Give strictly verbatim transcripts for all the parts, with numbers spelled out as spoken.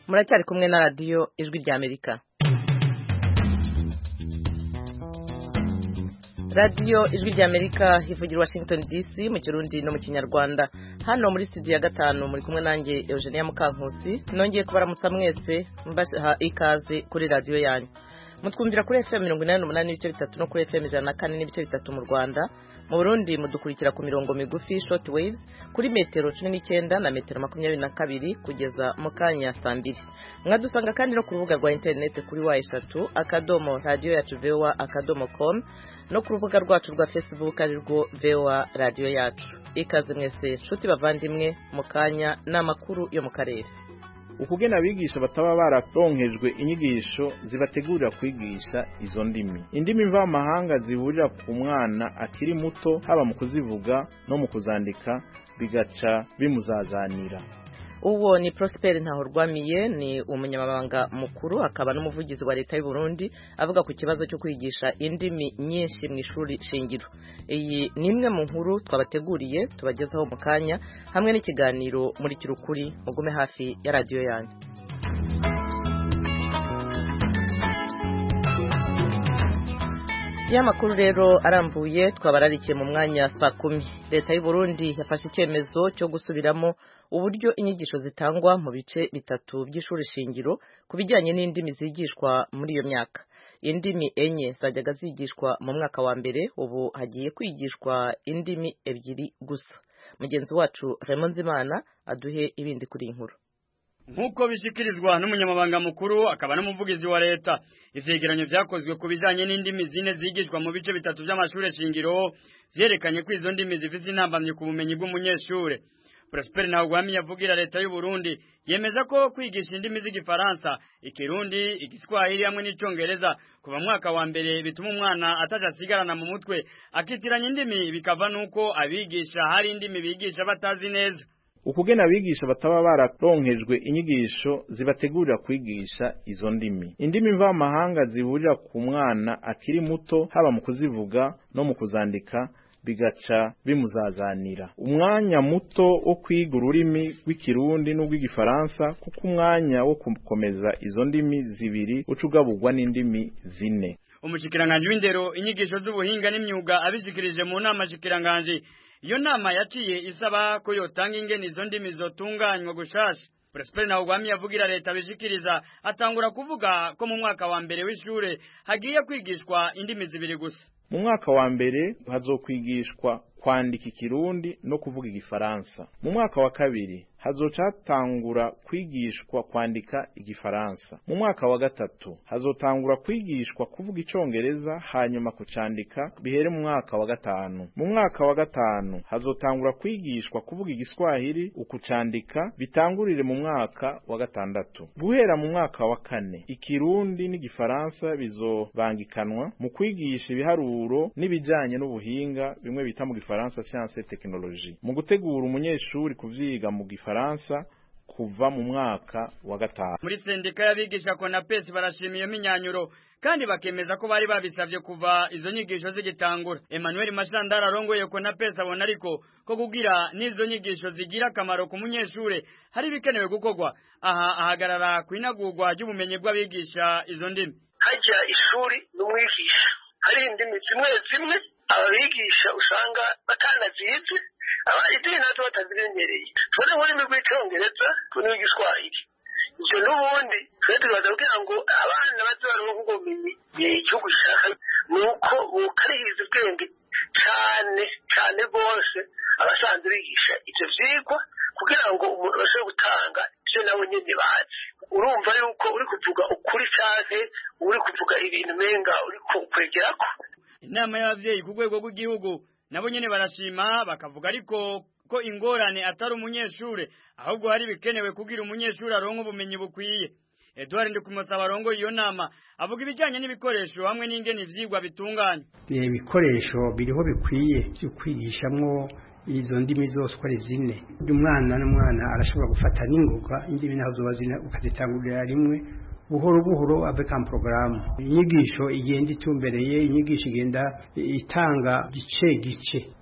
muracyari kumwe na radio Ijwi rya Amerika. Radio Ijwi rya Amerika ivugira Washington D C mu Kirundi no mu Kinyarwanda. Hano muri studio ya gatanu muri kumwe nanjye Eugenia Mukankusi. Nongeye kubaramutsa mwese mbaha ikaze kuri radio yanyu. Mutwumvira kuri F M mirongo inani n'umunani n'ibice bitatu no kuri F M ijana na kane n'ibice bitatu mu Rwanda. Mu Burundi mudukurikira ku mirongo migufi short waves kuri metero cumi n'icyenda na metero makumyabiri na kabiri kugeza mu kanya saa mbiri. Mwadusanga kandi no ku rubuga rwa internet kuri wa eshatu akadomo radio yacu V O A akadomo com no ku rubuga rwacu rwa Facebook arirwo V O A radio yacu. Ikaze mwese nshuti bavandimwe mu kanya n'amakuru yo mu karere. Ukugena abigisha bataba bararonkejwe inyigisho zibategurira kwigisha izo ndimi. Indimi mva mahanga zihurira ku mwana akiri muto haba mu kuzivuga no mu kuzandika bigaca bimuzazanira. Uwo ni Prosper Ntahorwamiye, ni umunyamabanga mukuru akaba n'umuvugizi wa leta y'u Burundi, avuga ku kibazo cyo kwigisha indimi nyinshi mu ishuri shingiro. Iyi ni imwe mu nkuru twabateguriye tubagezaho mu kanya hamwe n'ikiganiro muri kirukuri. Mugume hafi ya radio yanyu. Ya makuru rero arambuye twabararikiye mu mwanya saa kumi. Leta y'u Burundi yafashe icyemezo cyo gusubiramo uburyo inyigisho zitangwa mu bice bitatu by'ishuri shingiro kubijyanye n'indimi zigishwa muri iyo myaka. Indimi enye zajyaga zigishwa mu mwaka wa mbere, ubu hagiye kwigishwa indimi ebyiri gusa. Mugenzi wacu Raymond Zimana aduhe ibindi kuri inkuru. Nkuko bishikirizwa n'umunyamabanga mukuru akaba n'umuvugizi wa leta, ivyegeranyo vyakozwe ku bijanye n'indimi zine zigishwa mu bice bitatu by'amashure shingiro vyerekanye ko izo ndimi zifise intambamye ku bumenyi bw'umunyeshure. Prosper Ntahorwamiye yavugira leta y'u Burundi yemeza ko kwigisha indimi z'igifaransa, ikirundi, igiswahili hamwe n'icongereza kuva mwaka wa mbere bituma umwana atajasigarana mu mutwe akitiranya indimi, bikava nuko abigisha hari indimi bigisha batazi neza. Ukugena abigisha bataba bararonkejwe inyigisho zibategurira kwigisha izo ndimi. Indimi mva mahanga zihurira ku mwana akiri muto haba mu kuzivuga no mu kuzandika bigaca bimuzazanira. Umwanya muto wo kwiga ururimi rw'ikirundi n'urw'igifaransa kuko umwanya wo gukomeza izo ndimi zibiri ucugabugwa n'indimi zine. Umushikiranganje w'indero, inyigisho z'ubuhinga n'imyuga abishikirije mu nama shikiranganje. Iyo nama yaciye isaba ko yotanga ingene izo ndimi zotunganywa gushasha. Prosper Ntahorwamiye yavugira leta bishikiriza atangura kuvuga ko mu mwaka wa mbere w'ishure hagiye kwigishwa indimi zibiri gusa. Mu mwaka wa mbere hazokwigishwa kwandika ikirundi no kuvuga igifaransa. Mu mwaka wa kabiri hazocatangura kwigishwa kwandika igifaransa. Mu mwaka wa gatatu hazotangura kwigishwa kuvuga icongereza hanyuma kucandika bihere mu mwaka wa gatanu. Mu mwaka wa gatanu hazotangura kwigishwa kuvuga igiswahili ukucandika bitangurire mu mwaka wa gatandatu. Guhera mu mwaka wa kane ikirundi n'igifaransa bizobangikanwa mu kwigisha ibiharuro n'ibijanye n'ubuhinga bimwe bita mu Faransa science et technologie. Mu gutegura umunyeshuri kuvyiga mu Gifaransa kuva mu mwaka wa gatanu. Muri sendika y'abigisha Konapes barashimiye iminyanyuro kandi bakemeza ko bari babisavye kuva izo nyigisho zigitangura. Emmanuel Mashandara arongoye Konapes abona ariko ko kugira n'izo nyigisho zigira akamaro ku munyeshure hari bikenewe gukorwa. Aha ahagarara kwinagurwa ry'ubumenyi bw'abigisha izo ndimi. Hajya ishuri n'umwigisha hari indimi zimwe zimwe ababigisha usanga batanazize, abadini natwe batazirenyereye. Tubone nk'ururimi rw'icongereza n'igiswahili. Ivyo n'ubundi twe tubaza kugira ngo abana baze baronke ubumenyi icyo gushaka nuko bukarihiza ubwenge cane cane bose abasanzwe bigisha ivyo vyigwa kugira ngo umuntu bashobore gutanga ivyo nabo nyene bazi. Urumva yuko uri kuvuga ukuri canke uri kuvuga ibintu menga uri kwegerako. Inama y'abavyeyi ku rwego rw'igihugu nabo nyene barashima bakavuga ariko ko ingorane atari umunyeshure ahubwo hari bikenewe kugira umunyeshure aronke ubumenyi bukwiye. Edouard Ndikumusaba arongo iyo nama avuga ibijyanye n'ibikoresho hamwe n'ingene ivyigwa bitunganye. Ibikoresho biriho bikwiye cyo kwigishamwo izo ndimi zose uko ari zine. Umwana n'umwana arashobora gufata n'ingoga indimi nazo zobazina ukazitangurira rimwe buhoro buhoro avec un programme. Inyigisho igenda itumbereye, inyigisho igenda itanga gice gice.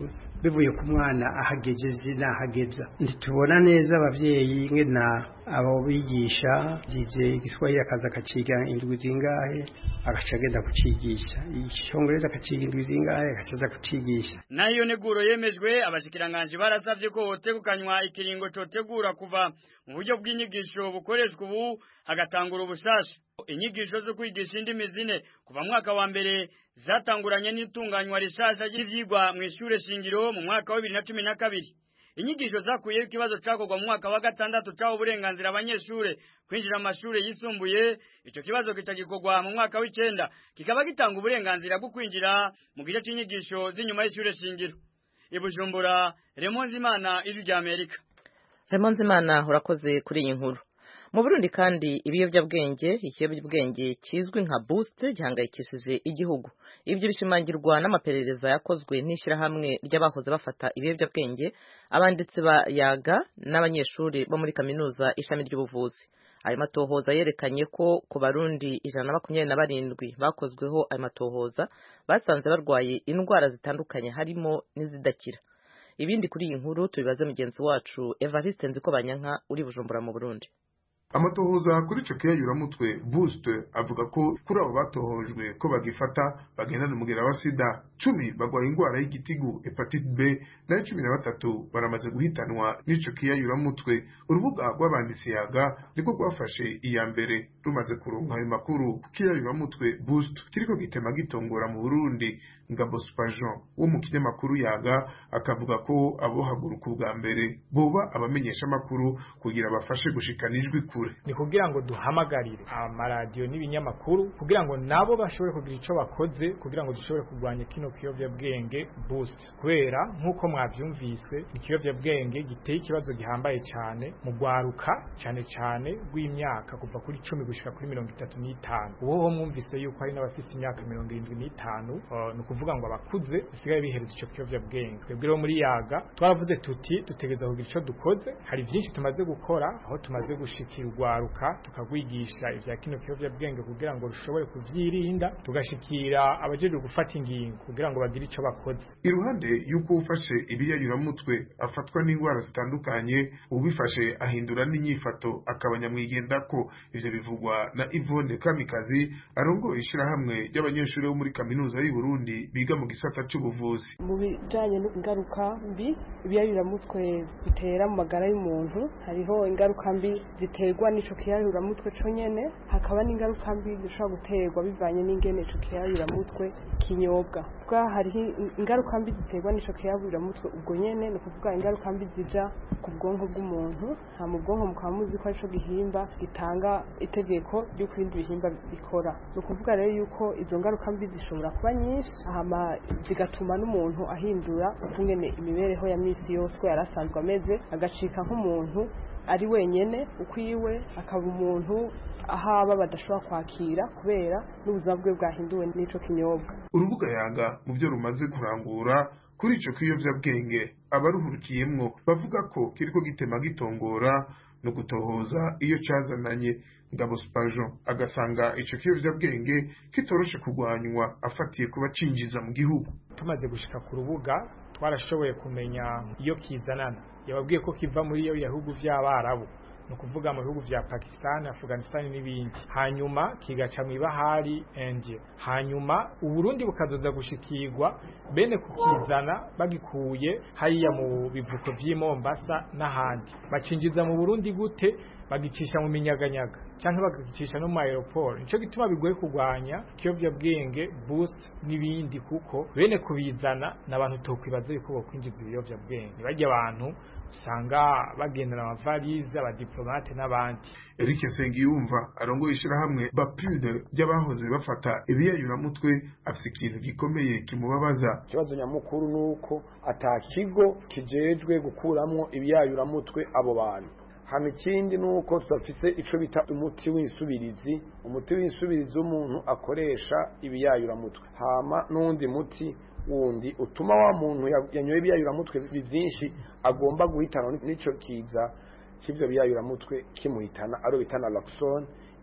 bivuye ku mwana ahagejeje n'ahageza. Ntitubona neza abavyeyi ngena abo bigisha jize igiswahili akaza kaciga indwi zingahe agaca agenda kucigisha, icyongereza akaciga indwi zingahe agacaza kucigisha. Nayo neguro yemejwe abashikiranganje barasavye ko hotegukanywa ikiringo cotegura kuva mu buryo bw'inyigisho bukoreshwa ubu hagatangura ubushasha. Inyigisho zo kwigisha indimi zine kuva mwaka wa mbere zatanguranye n'itunganywa rishasha ry'ivyigwa mu ishure shingiro mu mwaka wa bibiri na cumi na kabiri. Inyigisho zakuye ikibazo cyakorwa mu mwaka wa gatandatu cyaho uburenganzira abanyeshure kwinjira amashure yisumbuye. Ico kibazo kitagikorwa mu mwaka w'icenda kikaba gitanga uburenganzira bwo kwinjira mu gice cy'inyigisho z'inyuma y'ishure shingiro. Ibujumbura, Remonzimana, Ijwi rya Amerika. Remonzimana, urakoze kuri iyi nkuru. Mu Burundi kandi ibiyobyabwenge ikiyobyabwenge kizwi nka boost gihangayikishije igihugu. Ibyo bishimangirwa n'amaperereza yakozwe n'ishyirahamwe ry'abahoze bafata ibiyobyabwenge, abanditsi ba yaga n'abanyeshuri bo muri kaminuza ishami ry'ubuvuzi. Ayo matohoza yerekanye ko ku Barundi ijana na makumyabiri na barindwi bakozweho ayo matohoza basanze barwaye indwara zitandukanye harimo n'izidakira. Ibindi kuri iyi nkuru tubibaze mugenzi wacu Evariste Nzikobanyanka uri Bujumbura mu Burundi. Amatohoza kuri ico kiyayuramutwe boost avuga ko kuri abo batohojwe ko bagifata bagendana umugera wa sida cumi bagwaye ingwara y'igitigu hepatite B na cumi na batatu baramaze guhitanwa n'ico kiyayuramutwe. Urubuga rw'abanditsi yaga niko rwafashe iya mbere rumaze kuronka ayo makuru ku kiyayuramutwe boost kiriko gitema gitongora mu Burundi. Ngabo Spajon wo mu kinyamakuru yaga akavuga ko abo haguruka ubwa mbere boba abamenyesha makuru kugira bafashe gushikana ijwi kure. Ni kugira ngo duhamagarire amaradiyo n'ibinyamakuru kugira ngo nabo bashobore kugira ico bakoze kugira ngo dushobore kurwanya kino kiyovyabwenge boost. Kubera nkuko mwavyumvise ikiyovyabwenge giteye ikibazo gihambaye cyane mu gwaruka cyane cyane rw'imyaka kuva kuri cumi gushika kuri mirongo itatu n'itanu. Uwo mwumvise yuko hari n'abafise imyaka mirongo irindwi n'itanu uh, kuvuga ngo abakuze bisigaye bihereza ico kiyovyabwenge. Twebwe rero muri yaga twaravuze tuti dutegereza kugira ico dukoze. Hari byinshi tumaze gukora aho tumaze gushikira urwaruka tukagwigisha ivya kino kiyovyabwenge kugira ngo rushobore kuvyirinda, tugashikira abajeje gufata ingingo kugira ngo bagire ico bakoze. Iruhande yuko ufashe ibiyayuramutwe afatwa n'ingwara zitandukanye, ubifashe ahindura n'inyifato akabanya mwigenda ko. Ivyo bivugwa na Yvonne Kamikazi arongoye ishirahamwe ry'abanyeshuri bo muri kaminuza y'u Burundi biga mu gisata c'ubuvuzi. Mu bijanye n'ingaruka mbi ibiyayuramutwe bitera mu magara y'umuntu, hariho ingaruka mbi ziterwa n'ico kiyayuramutwe co nyene, hakaba n'ingaruka mbi zishobora guterwa bivanye n'ingene ico kiyayuramutwe kinyobwa. Bwa hariho ingaruka mbi ziterwa n'ico kiyayuramutwe ubwo nyene, ni kuvuga ingaruka mbi zija ku bwonko bw'umuntu. Ha mu bwonko mukaba muzi ko arico gihimba gitanga itegeko ryo kwindi bihimba bikora. Ni kuvuga rero yuko izo ngaruka mbi zishobora kuba nyinshi hama zigatuma n'umuntu ahindura ukungene imibereho ya misi yose yarasanzwe ameze, agacika nk'umuntu ari wenyene ukwiwe, akaba umuntu ahaba badashobora kwakira kubera n'ubuzima bwe bwahinduwe n'ico kinyobwa. Urubuga yaga mu byo rumaze kurangura kuri ico kiyovyabwenge abaruhurukiyemwo bavuga ko kiriko gitema gitongora no gutohoza iyo cazananye. Ngabo Spajon agasanga ico kiyovyabwenge kitoroshe kugwanywa afatiye kuba cinjiza mu gihugu. Tumaze gushika ku rubuga twarashoboye kumenya iyo kizanana. Yababwiye ko kiva muri iyo bihugu vy'Abarabu, no kuvuga mu bihugu vya Pakistan, Afghanistan n'ibindi. Hanyuma kigaca mu ibahari India. Hanyuma Uburundi bukazoza gushikirwa bene kukizana bagikuye hariya mu bivuko vy'i Mombasa n'ahandi. Bacinjiza mu Burundi gute? Bagicisha mu minyaganyaga canke bagagicisha no mu aeroport. Nico gituma bigoye kugwanya kiyovyabwenge boost n'ibindi, kuko bene kubizana n'abantu tokwibaza yuko bokwinjiza ibiyovyabwenge. Barya abantu usanga bagendana amavalize, abadiplomate n'abandi. Eric Sengiyumva arongoye ishirahamwe Bapude ry'abahoze bafata ibiyayuramutwe afise ikintu gikomeye kimubabaza. Ikibazo nyamukuru nuko atakigo kijejwe gukuramwo ibiyayuramutwe abo bantu. Hama ikindi nuko tudafise ico bita umuti w'insubirizi, umuti w'insubirizi umuntu akoresha ibiyayuramutwe. Hama n'undi muti wundi utuma wa muntu yanyoye ibiyayuramutwe byinshi agomba guhitana n'ico kiza cy'ivyo biyayuramutwe kimuhitana aro bitana Naloxone.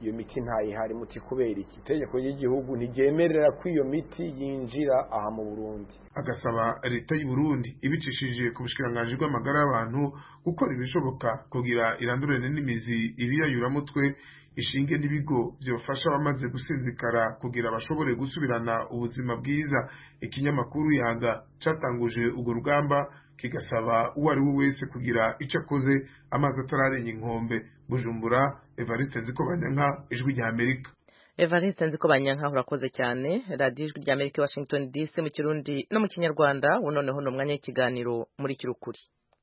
iyo miti ntayihari muti kubera iki itegeko ry'igihugu ntiryemerera ko iyo miti yinjira aha mu Burundi agasaba leta y'u Burundi ibicishije ku bushikiranganje bw'amagara y'abantu gukora ibishoboka kugira irandurane n'imizi ibiyayuramutwe ishinge n'ibigo byofasha abamaze gusinzikara kugira bashobore gusubirana ubuzima bwiza. Ikinyamakuru Yaga catanguje urwo rugamba kigasaba uwo ari we wese kugira icyo akoze amazi atararenga inkombe. Bujumbura, Evariste Nzikobanyanka, Ijwi rya Amerika. Evariste Nzikobanyanka urakoze cyane. Radio Ijwi rya Amerika Washington D C mu Kirundi no mu Kinyarwanda. Noneho no mwanya w'ikiganiro muri Kirukuri.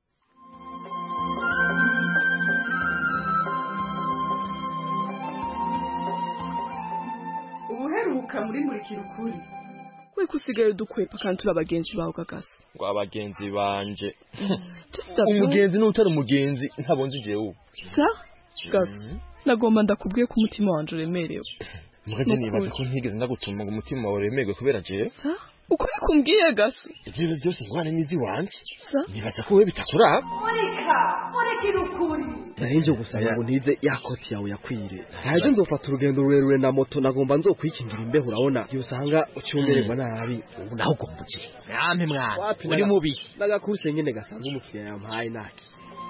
Ubuheruka muri muri Kirukuri. We kusigaye dukwepa kandi turi abagenzi bawe gagasa. Ngo abagenzi banje. Umugenzi n'utari umugenzi ntabonje jewe. Sa? Gasa. Nagomba ndakubwiye ko umutima wanje uremerewe. Muganje nibaza ko ntigeze ndagutuma ngo umutima wawe uremerwe kubera jewe. Sa? Uko bikumbwiye gasa. Ibyo byose ngwana nizi wanje. Nibaza ko we bitakuraba. Murika, muri Kirukuri. Narinje gusanga ngo ntize yakoti yawe yakwire. Haje nzofata urugendo rurerure na moto nagomba nzokwikingira imbeho urabona. Yusanga ucyumererwa nabi. Ubu naho gombuje. Yampe mwana. Uri mubi. Nagakuse nyene gasanzwe umukiriya yampaye naki.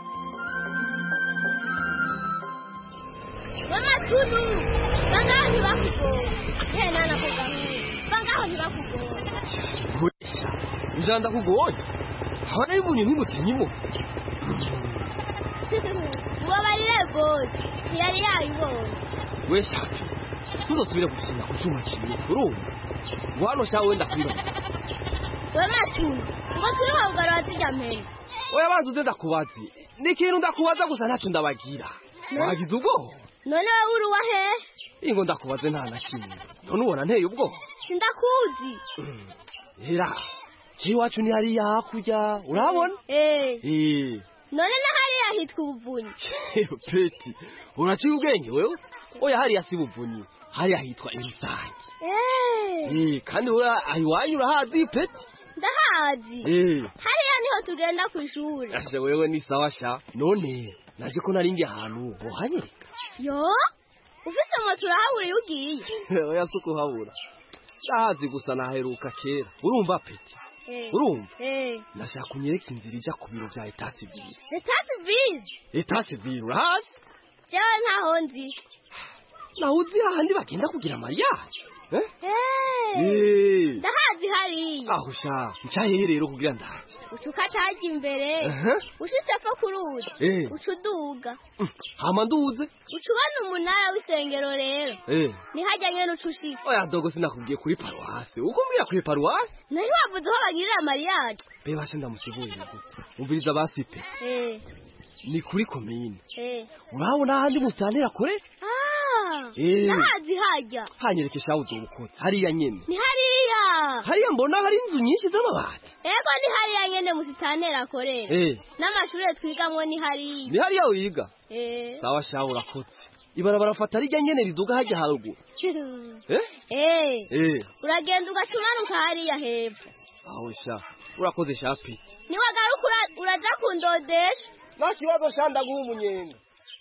Mama tunu. Bangaho ntibakugo. Hena nakugaho. Bangaho ntibakugo. Kurisha. Njanda kugoye. Hana ibunye nk'umukinyimo. Wabarire boss. Yari yaribonye. We shaka. Tuzosubira gusinya ku cyuma kimwe. Urumva? Wano sha wenda kwira. Mama tunu. Ngo twiruka kugarura tujyamene. Oya banzu uze ndakubazi. Nikintu ndakubaza gusa ntacyo ndabagira. Wagize ubwo? None wowe uri wa he? Ingo ndakubaze nta na kimwe. None ubona nteye ubwo? Sindakuzi. Hera. Cyi wacu ni hari yakurya. Urabona? Eh. Eh. None na hari yahitwa ubuvunyi. Peti. Uraciye ubwenge wewe? Oya hari yasi ubuvunyi. Hari yahitwa Irusangi. Eh. Eh, kandi we ayiwanyu urahazi peti? Ndahazi. Eh. Hariya niho tugenda ku ishuri. Ashe wewe ni sawa sha. None naje ko narindi ahantu bohanyereka. Yo? Ufite moto urahabura iyo ugiye? Oya suko habura. Ndahazi gusa naheruka kera. Urumva peti? Eh. Urumva? Eh. Nashaka kunyereka inzira ija ku biro bya Etat Civil. Etat Civil? Etat Civil urahazi? Jewe ntaho nzi. Naho uzi hahandi bagenda kugira mariage. Eh? Eh. Ndahazi hariya. Aho sha, ncaye rero kugira ndahazi. Ucukataje imbere. Ushitse fa kuruza. Ucuduga. Hama nduze. Ucubana umunara w'isengero rero. Eh. Ni hajya nyene ucushika. Oya dogo sinakubwiye kuri paruwase. Uko mbira kuri paruwase? Nari wavuze aho bagirira mariage. Be bashe ndamusibuye gute. Umviriza basipe. Eh. Ni kuri komine. Eh. Urabona handi mustantera kore? Ah. Eh. Nahazi hajya. Hanyerekesha uzobukotse. Hariya nyene. Ni hariya. Hariya mbona hari inzu nyinshi z'amabati. Ego ni hariya nyene musitantera kore. Eh. N'amashure twigamwe ni hariya. Ni hariya wiga? Eh. Sawa sha urakotse. Ibarabara fata rijya nyene riduga hajya haruguru. Eh? Eh. Eh. Uragenda ugacumanuka hariya hepfo. Aho sha. Urakoze shapi. Ni wagaruka uraza kundodesha. Nakibazo shanda guha umunyenga.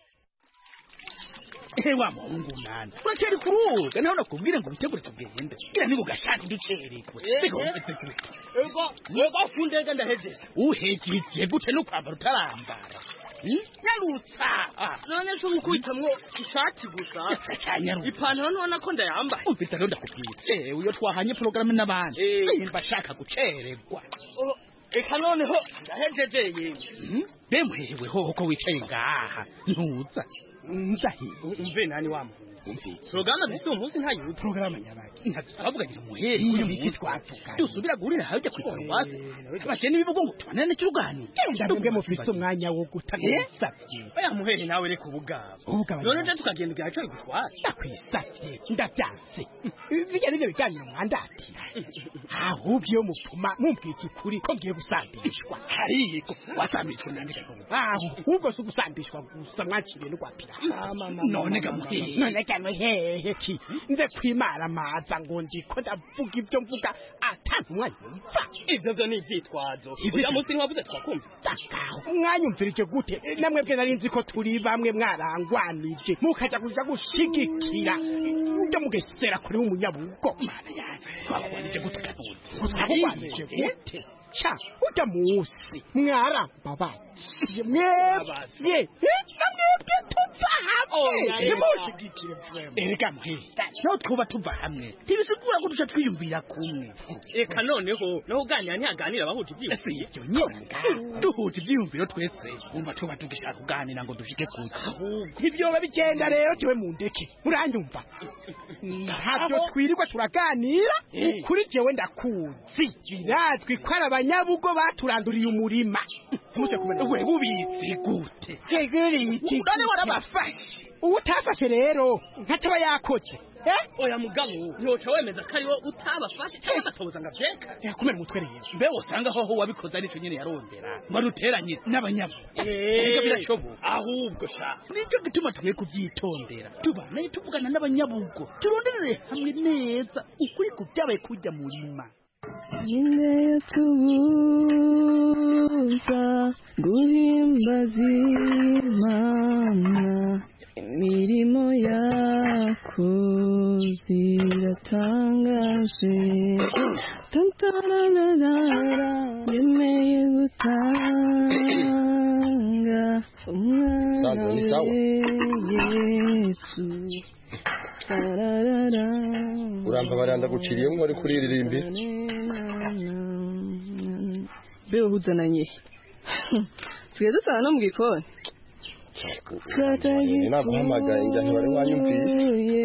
Ewa mungu nana. Urakeri kuruga naho nakubwire ngo bitegure tugende. Gira nigo gashaka ducerekwe. Ego ego ego fundega ndahejeje. Uhejeje gute no kwambara utarambara. Nyarutsa. None so mukuitamwo ishati gusa. Cyanyarutsa. Ipantaro none ko ndayambaye. Ufite rero ndakubwira. Eh uyo twahanye program n'abandi. Eh mbashaka gucererwa. Eka noneho ndahejeje yewe. Bemwewe ho ko wicaye ngaha. Ntuza. Nzahi. Umve nani wamu. Programa bisi umunsi nta yuti. Programa nyabaki. Ntavuga ngira muhere kuri miki twavuga. Dusubira gurira hajya kwiparwase. Baje nibivugo ngo twanane cy'urugani. Ndabwe mu fisi umwanya wo gutagusavye. Oya muhere nawe reka ubugabo. None je tukagenda igihe cyo gutwara. Ndakwisavye. Ndabyanse. Bijya nivyo bijyanye n'umwandatira. Ahubyo mupfuma mumbwitse ukuri ko ngiye gusambishwa. Hariko wasambishwa nandika. Aho ubwo so gusambishwa gusa mwakiriye no kwapira. Mama none gamuhe. None cyane hehe ki nze kwimara maza ngo ndiko ndavuga ibyo mvuga atantumwa yumva ivyo vyo ni ivyitwazo uya munsi ntiwavuze twakumva mwanyumvirije gute namwe bwe nari nzi ko turi bamwe mwarangwanije mukaja kuja gushigikira ndo mugesera kuri umunyabugo mana yaje twakwanije gute kabuze twakwanije gute cha uta musi mwarambabaje mwebye namwebwe tuva hamwe nimushigikire vrema erega muhita no twuba tuva hamwe tibisigura ko duca twiyumvira kumwe eka noneho no uganira ntiyaganira abahuje ivyiyumviro ibyo nyonga duhuje ivyiyumviro twese umva tuba tugishaka kuganira ngo dushike kuki ibyoba bigenda rero tiwe mundeke uranyumva ntabyo twirirwa turaganira kuri jewe ndakuzi birazwi ko abanyabugo baturanduriye umurima muse kumenya we bubizi gute tegeri iki none warabafashe utafashe rero nkataba yakoze eh oya mugabo yoca wemeza ko ariwo utabafashe cyangwa ugatoza ngo avyeka yakumera umutwe rero mbe usanga aho wabikoze arico nyene yarondera baruteranye n'abanyabu ega birashoboka ahubwo sha nicyo gituma tugiye kuvyitondera tubane tuvugana n'abanyabugo turonderere hamwe neza ukuri kubyabaye kujya murima Ninde tubuza guhimbaza Imana imirimo yako ziratangaje tantararara yemeye gutanga umwana we Yesu uramba baranda guciriye ngo ari kuririmba Beo buzananye Sigaye dusana no mu gikoni naguhamagaye njya ntibari wanyumvise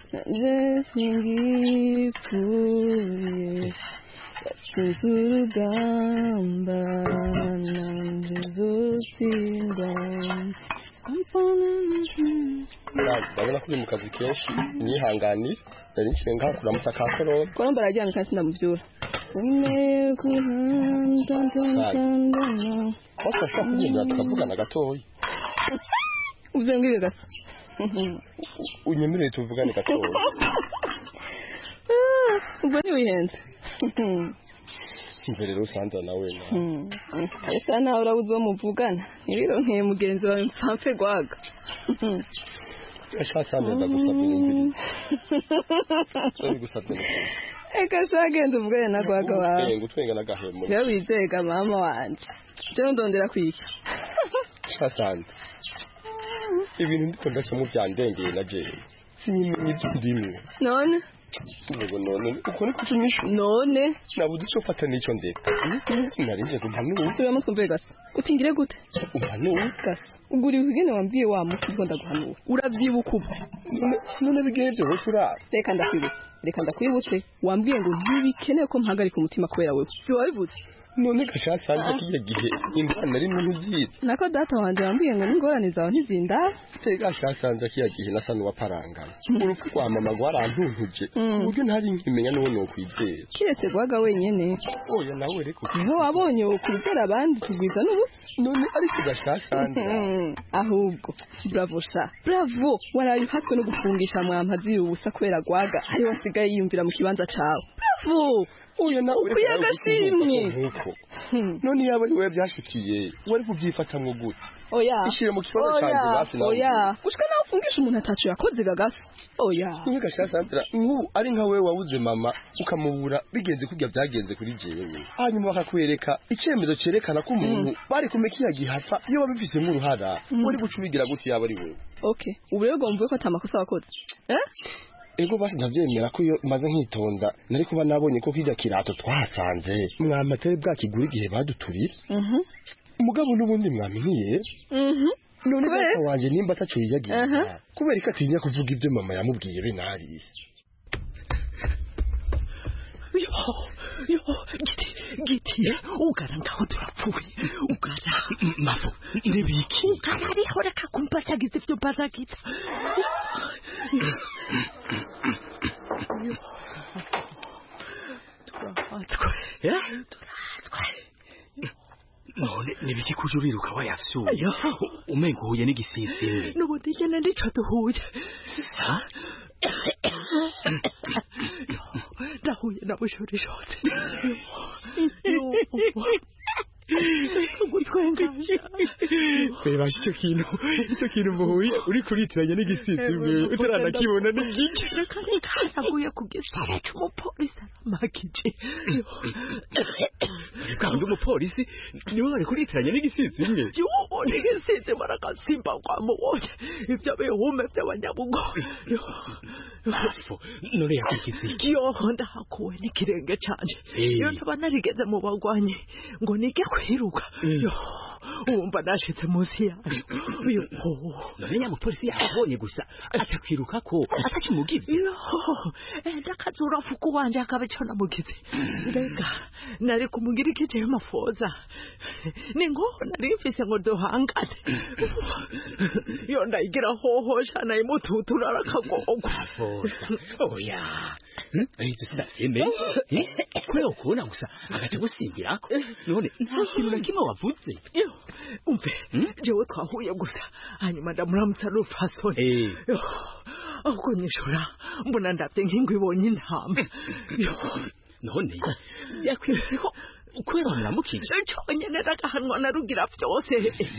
ngipfuye yatsinze urugamba nanjye zotsinda ndabona ko uri mu kazi kenshi nyihanganire nari nciye ngakura mutaka korora koromba arajyana kandi sindamuvyura wafasha kugenda tukavugana gatoya uzengire gasa unyemereye tuvugane gatoya ubwo ni wihenze mbere rero Sandra nawe na esa nawe urabuze uwo muvugana ntibironkeye mugenzi wawe mpampe gwaga ashaka Sandra ndagusabye nyumvire uri gusabye eka shagenda ubwene na gwaga wawe ngo twenga nagahemo yo bizega mama wanje je ndondera kwiki Sandra ibintu ndiko ndacamo byandengeye na je sinimwe ndimwe none Nugo none uko ni kutumisha none nabuze cyo fata nico ndeka narinje kumpanura Sura musumve gasa utingire gute umpanura gasa uguri wigene wambwiye wa musi ngo ndaguhanura uravyibuka ubu none bigeye byo wofura reka ndakwibutse reka ndakwibutse wambwiye ngo ntibikeneye ko mpagarika umutima kubera wewe si wabivuze none gashasanze kiye gihe ingorane nari mu nziza nako data wanje wambwiye ngo n'ingorane zawe ntizinda tega gashasanze kiye gihe nasanu waparangana urupfu kwa mama gwarantuntuje uburyo ntari nkimenya no no kwizera kiretse gwaga wenyene oya nawe reko niho wabonye ukwizera abandi tugwiza n'ubusa none ariko gashasanze ahubwo bravo sha bravo warayihatswe no gufungisha mwampazi ubusa kwera gwaga ari wasigaye yiyumvira mu kibanza cawe bravo uyo nawe kuyagashimye none yaba ari we byashikiye wari kuvyifatamwe gute oya ishire mu kibazo cyanjye basi nawe oya ushika nawe ufungisha umuntu atacu yakoze gagasa oya niwe gasha Sandra nku ari nka we wabuze mama ukamubura bigenze kujya byagenze kuri jewe hanyuma bakakwereka icyemezo cerekana ko umuntu bari kumekiya gihafa iyo babifise mu ruhara wari gucubigira gute yaba ari we okay ubu rero gomvuye ko atamakosa wakoze eh ego basi ndavyemera ko iyo maze nkitonda nari kuba nabonye ko kijya kirato twasanze mwamatere bwa kiguri gihe baduturira mhm umugabo nubundi mwamenye mhm none baka wanje nimba ataco yiyagiye kubera ko atinya kuvuga ibyo mama yamubwiye binari yo yo giti giti ugara ngaho turapfuye ugara mavo ndebiki ugara ari hora kakumpata gize byo bazagita turahatswe eh turahatswe none nibiki kujuriruka wayafsuye umengo huye n'igisizimbi nubundi nyene ndico duhuye ndahuye na bushorishotse ugutwengasha reba icyo kintu icyo kintu muhuye uri kuritiranya n'igisitsi mwe utaranakibona n'igiki reka reka naguye ku gisara c'umupolisi aramakije kandi umupolisi niwe wari kuritiranya n'igisitsi mwe yubo n'igisitsi baragasimba kwa mubonye ivyo bihume vy'abanyabugo afo none yakikiziki yo ndahakuwe n'ikirenge canje iyo ntaba narigeze mu bagwanyi ngo nige kwiruka yo umva nashitse munsi yayo yo none nyamupolisi yakubonye gusa aca kwiruka ko atakimugize yo ndakazura fuku wanje akabico namugize mbega nari kumugira ikije mafoza ningo nari mfise ngo dohangane yo ndayigira hohosha nayi mututura arakagogwa oya ahita sinaseme kweo kubona gusa agace gusimbirako none nta kintu na kimwe wavuze umve jewe twahuye gusa hanyuma ndamuramutsa rufasoni ahubwo nyishura mbona ndavye nk'ingwe ibonye intama none yakwibutse ko kwera muramukije conyene ragahanwa na rugira vyose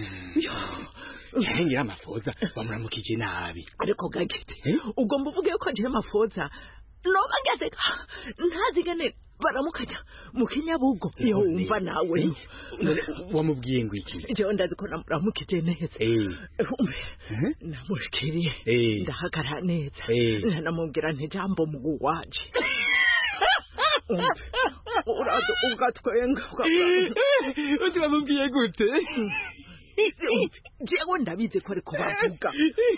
ngira amafoza bamuramukije nabi ariko gagite ugomba uvuge ko je amafoza no bageze ntazigane baramukaja mu kinyabugo yo umva nawe wamubwiye ngo iki je ndazi ko namuramukije neza namushikiriye ndahagara neza namubwira nti jambo mugu waje urazo ugatwenga uti bamubwiye gute jewe ndabizi ko ariko bavuga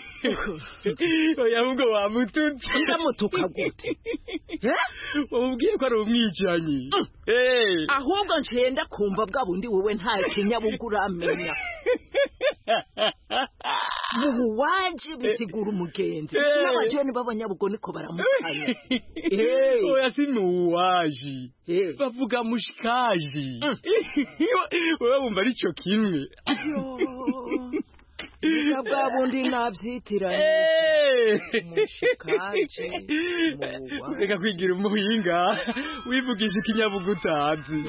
oya ahubwo wamututse ndamutuka gute wamubwiye ko ari umwicanyi ahubwo ncenda kumva bwa bundi wewe nta kinyabugo uramenya muhu waje bisigura umugenzi n'abajoni b'abanyabugo niko baramukanya oya si muwaji bavuga mushikaji wewe wumva ari cyo kimwe ya bwa bundi navyitiranye mushikaji reka kwigira umuhinga wivugisha ikinyabugo utazi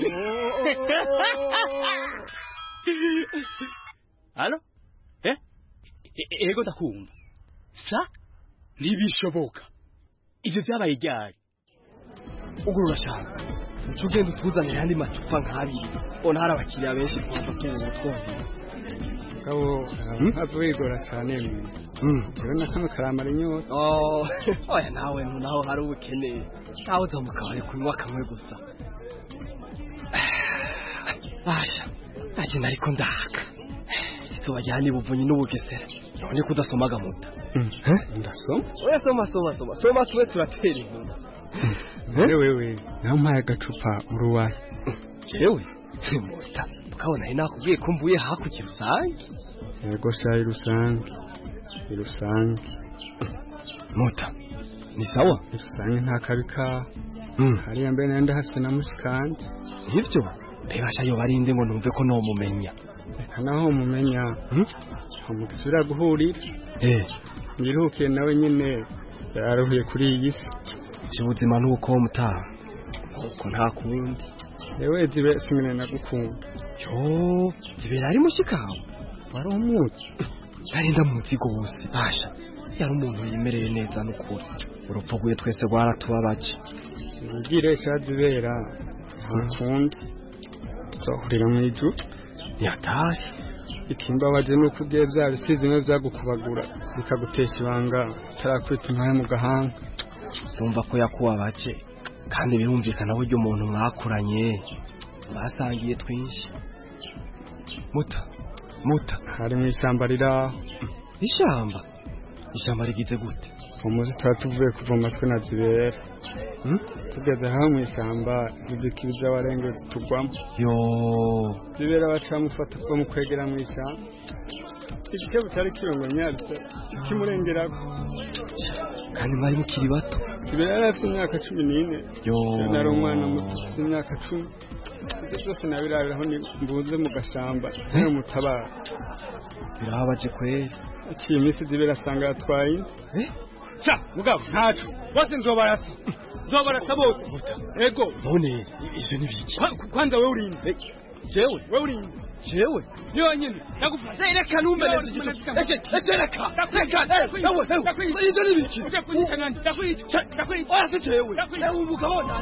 Halo? Eh? Ego ndakumva. Sa? Ntibishoboka. Ivyo vyabaye ryari? Ugurura cyane. Tugenda tuzanira yandi macupa nk'abiri. Ona hari abakiriya benshi twumva twumva. Kabo azwigora cyane. Mm. Urabona kano karamara inyota. Oh, oya nawe naho hari ubukene. Tawo zamukabare kunywa kamwe gusa. Asha. Aje nariko ndaka. Izuba ryani buvunyi n'ubugesera. None kudasomaga muta. Eh? Ndasoma? Oya soma soma soma. Soma tuwe turatera inkuru. Wewe wewe, nampaye agacupa uruwaye. Jewe? Muta. Ukabona ina kubwiye ko mbuye hakurya rusange. Yego sha rusange. Rusange. Muta. Ni sawa? Rusange nta kabika. Mm. Hariya mbere nenda hafise na mushikanje. Nivyo? Bebasha yo barinde ngo numve ko no mumenya. Reka naho mumenya. Hmm? Amugisura guhurira. Eh. Ngirukiye nawe nyine yaruhiye kuri iyi si. Cyubuzima nuko mutaha. Uko nta kundi. Ewe zibe simene nagukunda. Yo, zibera ari mushikawe. Wari umuzi. Nari ndamuzi gose. Basha. Yari umuntu yimereye neza n'ukuri. Urupfuguye twese rwaratubabaje. Ngire cyazibera. Ntakundi. Tsohurira mu ijuru. Yatari. Ikimbabaje nuko ugiye bya bisizi bimwe byagukubagura bikagutesha ibanga tarakwita intahe mu gahanga. Ndumva ko yakubabaje kandi birumvikana buryo umuntu mwakuranye basangiye twinshi. Muta muta hari mu ishyamba riraho. Ishyamba ishyamba rigize gute? Umuzi twatuvuye kuvoma twe na zibera. Hmm? Tugeze aho mu ishyamba zikibiza warenge zitugwamo. Yo zibera bacamufata ko mu kwegera mu ishyamba. Ikigabo cyari kirongo nyarutse kimurengera kandi bari mukiri bato. Zibera yarafite imyaka cumi n'ine. Yo nari umwana muto imyaka cumi. Ibyo byose nabirabiraho mbuze mu gashamba nari mutabara. Birababaje kweli. Aciye iminsi zibera asanga yatwaye. Eh? cha mugabo ntacu bose nzobarasa nzobarasa bose ego none ivyo ni biki kwanza wewe urinde jewe wewe urinde jewe niyo nyine ndagufasha reka numbe neza igito ese ese reka reka ewe ewe ivyo ni biki uje kunyica nani ndakwica ndakwica oya jewe ewe umugabona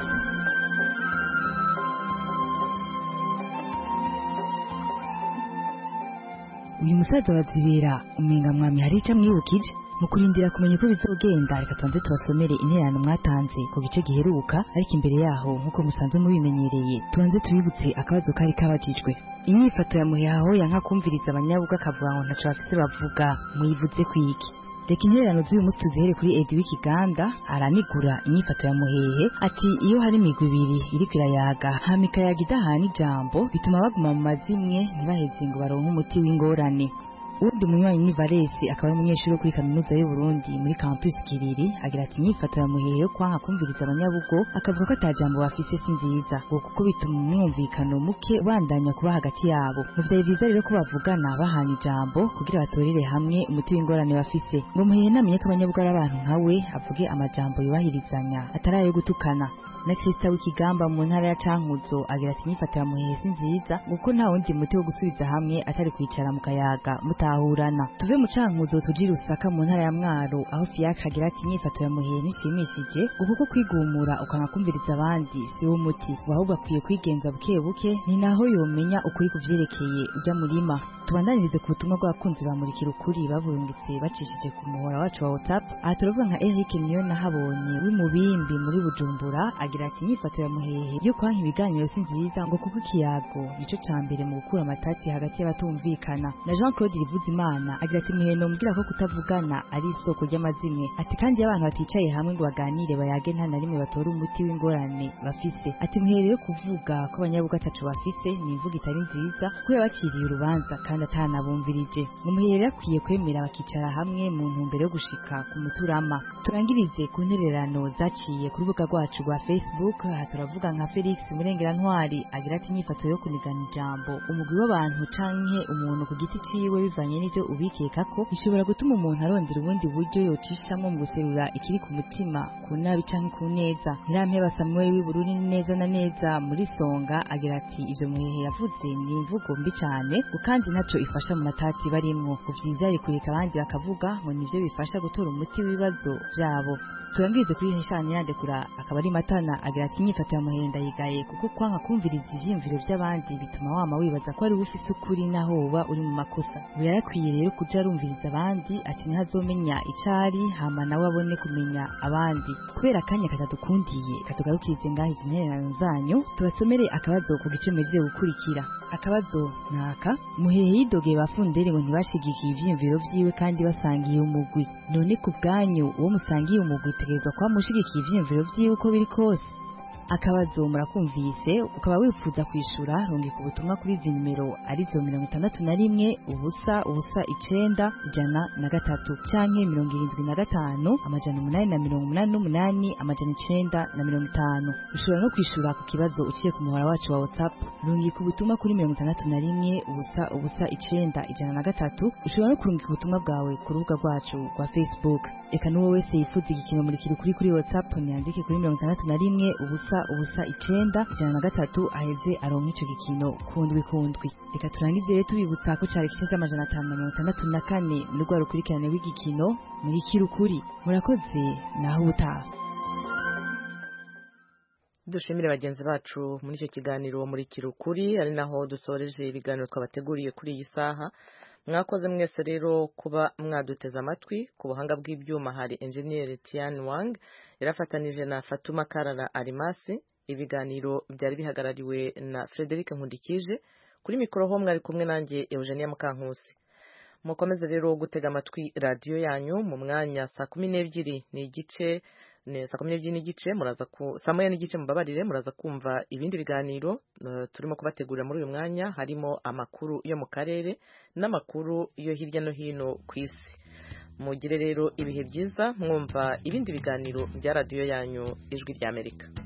uyu musaza wazibera umenga mwami hari ica mwibukije mu kurindira kumenya uko bizogenda reka tubanze tubasomere intererano mwatanze ku gice giheruka ariko imbere yaho nk'uko musanzwe mubimenyereye tubanze tubibutse akabazo kari kabajijwe inyifato ya muhehaho yanka kumviriza abanyabuga akavuga ngo ntaco bafise bavuga muyivuze kwiki reka intererano z'uyu munsi tuzihere kuri Edi w'Ikiganda aranigura inyifato ya muhehe ati iyo hari imigwi ibiri iriko irayaga hama ikayaga idahana ijambo bituma baguma mu mazimwe ntibaheze ngo baronke umuti w'ingorane undi munywanyi ni Valesi akaba ari umunyeshuri wo kuri kaminuza y'u Burundi muri campus Kiriri agira ati inyifato ya muhehe yo kwanka kumviriza abanyabugo akavuga ko atajambo bafise si nziza ngo kuko bituma umwumvikano muke ubandanya kuba hagati yabo mu vya vyiza rero ko bavugana bahana ijambo kugira batorere hamwe umuti w'ingorane bafise ngo muhehe namenye ko abanyabugo ari abantu nkawe avuge amajambo yubahirizanya atari ayo gutukana na Krista w'Ikigamba mu ntara ya Cankuzo agira ati inyifato ya muhehe si nziza kuko nta wundi muti wo gusubiza hamwe atari kwicara mu kayaga mutahurana tuve mu Cankuzo tujira Rusaka mu ntara ya Mwaro aho Fiacre agira ati inyifato ya muhehe nishimishije kuko kwigumura ukanga kumviriza abandi si wo muti ahubwo akwiye kwigenza buke buke ni naho yomenya ukuri kuvyerekeye ujya murima tubandanirize ku butumwa bw'abakunzi bamurikira ukuri baburungitse bacishije ku muhora wacu wa WhatsApp aha turavuga nka Eric niyo nahabonye w'umubimbi muri Bujumbura agira ati inyifato ya muhehe yo kwanka ibiganiro si nziza ngo kuko ikiyago nico cambere mu gukura amatati hagati y'abatumvikana na Jean Claude Rivuzimana agira ati muhehe no mugira ko kutavugana ari isoko ry'amazimwe ati kandi abantu baticaye hamwe ngo baganire bayage nta na rimwe batora umuti w'ingorane bafise ati muhehe yo kuvuga ko abanyabuga atacu bafise ni imvuga itari nziza ko yabaciriye urubanza kandi atanabumvirije ngo muhehe yakwiye kwemera bakicara hamwe mu ntumbero yo gushika ku muturama turangirize ku ntererano zaciye ku rubuga rwacu rwa Facebook aha turavuga nka Felix Murengera Ntwari agira ati inyifato yo kunigana ijambo umugwi w'abantu canke umuntu ku giti ciwe bivanye n'ivyo ubikeka ko bishobora gutuma umuntu arondera ubundi buryo yocishamwo mu guserura ikiri ku mutima ku nabi canke ku neza Ntirampeba Samuel w'Ibururi neza na neza muri Songa agira ati ivyo muhehe yavuze ni imvugo mbi cane kandi naco ifasha mu matati barimwo kuvyiza ari kureka abandi bakavuga ngo nivyo bifasha gutora umuti w'ibibazo vyabo turangirize kuri Hishani yandekura akaba ari Matana agira ati inyifato ya muhenda yigaye kuko kwanka kumviriza ivyimviro by'abandi bituma wama wibaza ko ari ufise ukuri naho uba uri mu makosa yarakwiye rero kuja arumviriza abandi ati ntazomenya icari hama nawe abone kumenya abandi kubera kanya katadukundiye katugarukize ngaho intererano zanyu tubasomere akabazo ku gice meje gukurikira akabazo naka muhehe yidogeye bafundere ngo ntibashigikiye ivyimviro vyiwe kandi basangiye umugwi none ku bwanyu uwo musangiye umugwi tegerezwa kwa mushigikiye ivyimviro vyiwe uko biri kose akabazo murakumvise ukaba wifuza kwishura rongeka ubutumwa kuri izi nimero arizo mirongo itandatu na rimwe ubusa ubusa icenda ijana na gatatu canke mirongo irindwi na gatanu amajana umunani na mirongo umunani n'umunani amajana icenda na mirongo itanu ushobora no kwishura ku kibazo uciye ku muhora wacu wa WhatsApp rongeka ubutumwa kuri mirongo itandatu na rimwe ubusa ubusa icenda ijana na gatatu ushobora no kurungika ubutumwa bwawe ku rubuga rwacu rwa Facebook eka n'uwo wese yifuza igikino muri kiri kuri kuri WhatsApp nyandike kuri mirongo itandatu na rimwe ubusa ubusa icenda ijana na gatatu aheze aronka ico gikino kundwi kundwi reka turangize rero tubibutsa ko cari kitese amajana atanu na mirongo itandatu na kane muri rwa rukurikirane w'igikino muri kirukuri murakoze naho ubutaha dushimire bagenzi bacu muri icyo kiganiro muri kirukuri ari naho dusoreje ibiganiro twabateguriye kuri iyi saha mwakoze mwese rero kuba mwaduteze amatwi ku buhanga bw'ibyuma hari engineer Tian Wang yarafatanije na Fatuma Karara Arimasi ibiganiro byari bihagarariwe na Frederic Nkundikije kuri mikoro ho mwari kumwe nanjye Eugenia Mukankusi mukomeze rero gutega amatwi radio yanyu mu mwanya saa kumi n'ebyiri n'igice ne saa kumi n'ebyiri n'igice muraza ku saa moya n'igice mubabarire muraza kumva ibindi biganiro uh, turimo kubategurira muri uyu mwanya harimo amakuru yo mu karere n'amakuru yo hirya no hino ku isi mugire rero ibihe byiza mwumva ibindi biganiro bya radio yanyu ijwi ry'Amerika.